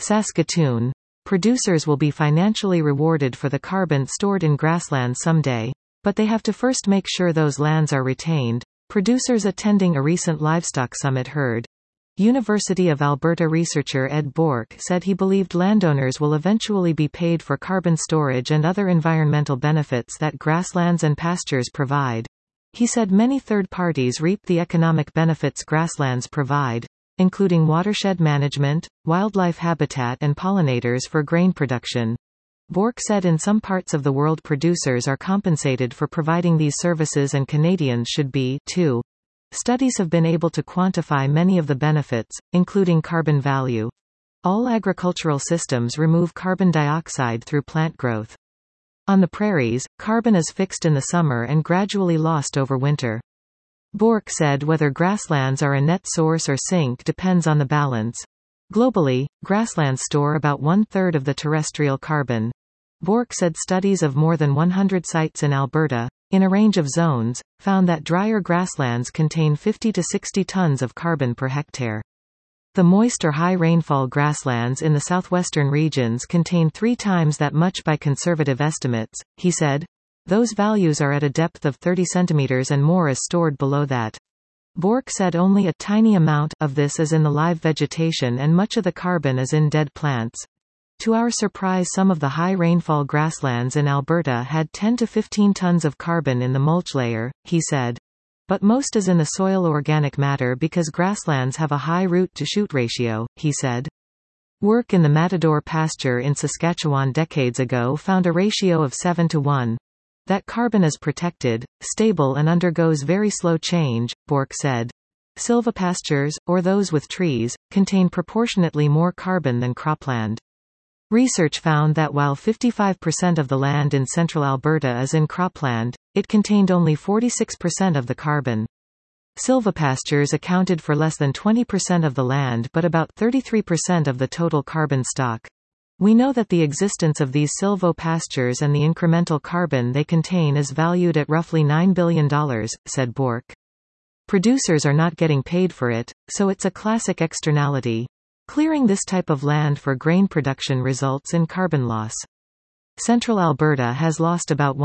Saskatoon. Producers will be financially rewarded for the carbon stored in grasslands someday, but they have to first make sure those lands are retained. Producers attending a recent livestock summit heard. University of Alberta researcher Ed Bork said he believed landowners will eventually be paid for carbon storage and other environmental benefits that grasslands and pastures provide. He said many third parties reap the economic benefits grasslands provide, including watershed management, wildlife habitat and pollinators for grain production. Bork said in some parts of the world producers are compensated for providing these services and Canadians should be, too. Studies have been able to quantify many of the benefits, including carbon value. All agricultural systems remove carbon dioxide through plant growth. On the prairies, carbon is fixed in the summer and gradually lost over winter. Bork said whether grasslands are a net source or sink depends on the balance. Globally, grasslands store about 1/3 of the terrestrial carbon. Bork said studies of more than 100 sites in Alberta, in a range of zones, found that drier grasslands contain 50 to 60 tons of carbon per hectare. The moist or high rainfall grasslands in the southwestern regions contain 3 times that much by conservative estimates, he said. Those values are at a depth of 30 centimeters and more is stored below that. Bork said only a tiny amount of this is in the live vegetation and much of the carbon is in dead plants. To our surprise, some of the high rainfall grasslands in Alberta had 10 to 15 tons of carbon in the mulch layer, he said. But most is in the soil organic matter because grasslands have a high root-to-shoot ratio, he said. Work in the Matador pasture in Saskatchewan decades ago found a ratio of 7:1. That carbon is protected, stable and undergoes very slow change, Bork said. Silvopastures, or those with trees, contain proportionately more carbon than cropland. Research found that while 55% of the land in central Alberta is in cropland, it contained only 46% of the carbon. Silvopastures accounted for less than 20% of the land but about 33% of the total carbon stock. We know that the existence of these silvopastures and the incremental carbon they contain is valued at roughly $9 billion, said Bork. Producers are not getting paid for it, so it's a classic externality. Clearing this type of land for grain production results in carbon loss. Central Alberta has lost about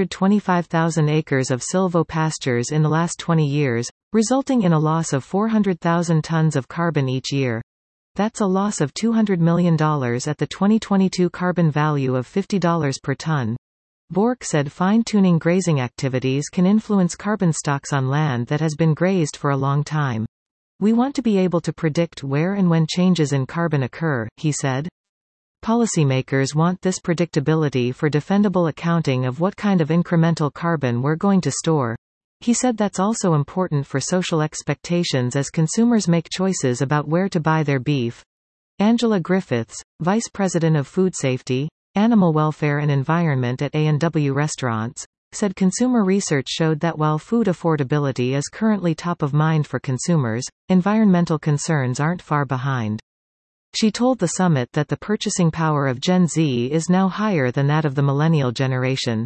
125,000 acres of silvopastures in the last 20 years, resulting in a loss of 400,000 tons of carbon each year. That's a loss of $200 million at the 2022 carbon value of $50 per ton. Bork said fine-tuning grazing activities can influence carbon stocks on land that has been grazed for a long time. We want to be able to predict where and when changes in carbon occur, he said. Policymakers want this predictability for defendable accounting of what kind of incremental carbon we're going to store. He said that's also important for social expectations as consumers make choices about where to buy their beef. Angela Griffiths, Vice President of Food Safety, Animal Welfare and Environment at A&W Restaurants, said consumer research showed that while food affordability is currently top of mind for consumers, environmental concerns aren't far behind. She told the summit that the purchasing power of Gen Z is now higher than that of the millennial generation.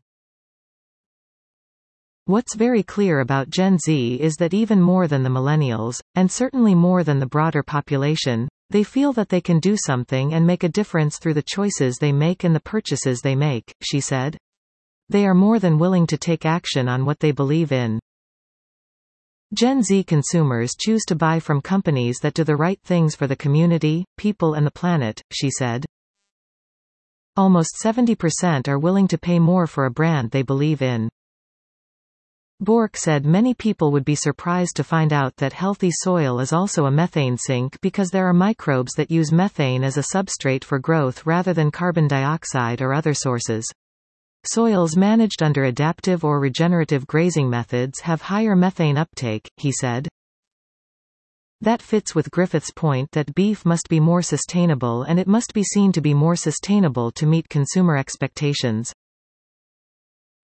What's very clear about Gen Z is that even more than the millennials, and certainly more than the broader population, they feel that they can do something and make a difference through the choices they make and the purchases they make, she said. They are more than willing to take action on what they believe in. Gen Z consumers choose to buy from companies that do the right things for the community, people and the planet, she said. Almost 70% are willing to pay more for a brand they believe in. Bork said many people would be surprised to find out that healthy soil is also a methane sink because there are microbes that use methane as a substrate for growth rather than carbon dioxide or other sources. Soils managed under adaptive or regenerative grazing methods have higher methane uptake, he said. That fits with Griffith's point that beef must be more sustainable and it must be seen to be more sustainable to meet consumer expectations.